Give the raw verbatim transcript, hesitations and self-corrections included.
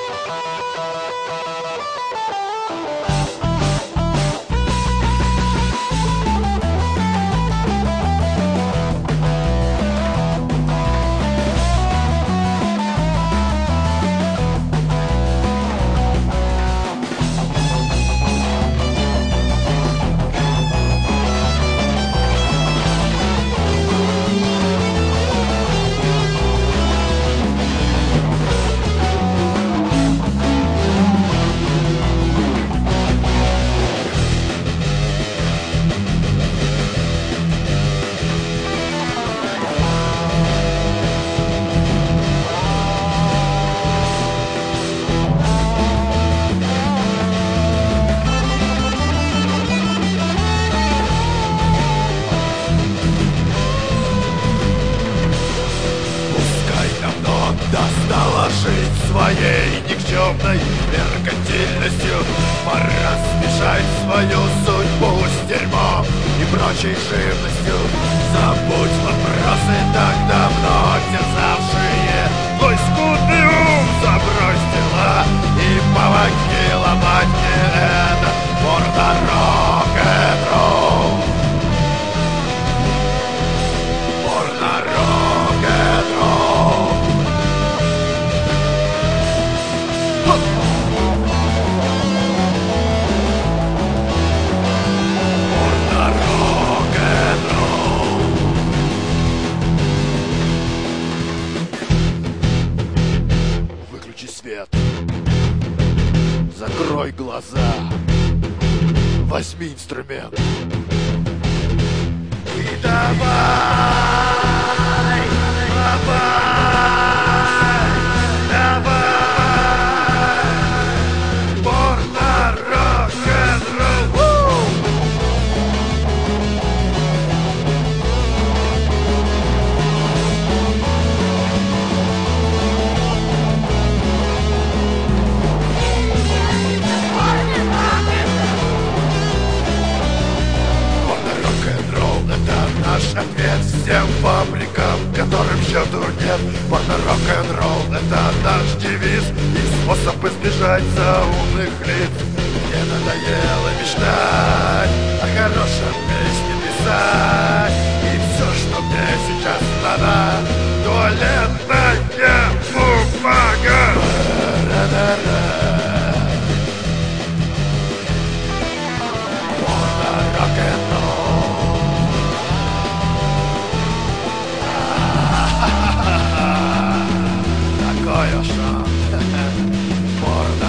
Достало жить своей никчемной меркантильностью. Пора смешать свою судьбу с дерьмом и прочей живностью. Забудь вопросы, так давно терзавшие твой скудный ум. Забрось дела и помоги ломать мне этот порно-рок-н-ролл. Порно-рок-н-ролл. Выключи свет, закрой глаза, возьми инструмент и давай, давай, давай, порно-рок-н-ролл. Наш ответ всем фабрикам, которым счету нет. Порно-рок-н-ролл — это наш девиз и способ избежать заумных лиц. Мне надоело мечтать, о хорошем песне писать. И все, что мне сейчас надо, туалетная бумага. Порно-рок-н-ролл. Такой уж он, порно.